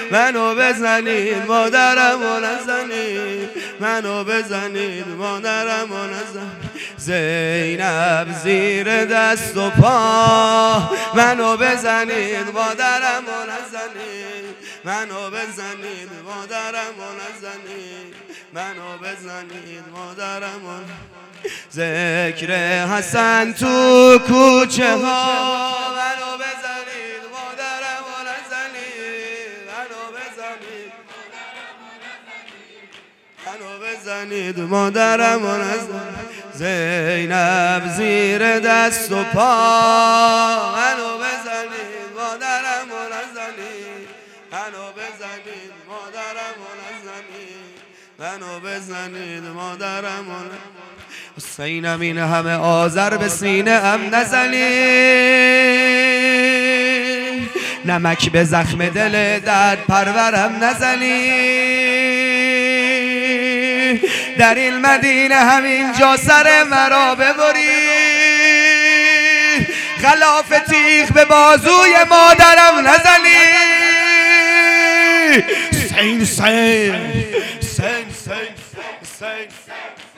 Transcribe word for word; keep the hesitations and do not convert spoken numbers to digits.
منو بزنید مادرم و نزنید منو بزنید مادرم و نزنید زینب زیر دست و پا منو بزنید مادرم و نزنید منو بزنید مادرم و نزنید منو بزنید مادرم و ذکر حسن تو کوچه ها منو بزنید مادرم و نزنید منو بزنید منو بزنید مادرم و نزنید زینب زیر دست و پا منو بزنید مادرم و نزنید منو بزنید مادرم و نزنید منو بزنید مادرم و نزنید حسینم این همه آذر به سینه ام نزنید نمک به زخم دل درد پرورم نزنید در این مدینه همینجا سر مرا ببرید غلاف تیغ به بازوی مادرم نزنید حسین حسین حسین حسین حسین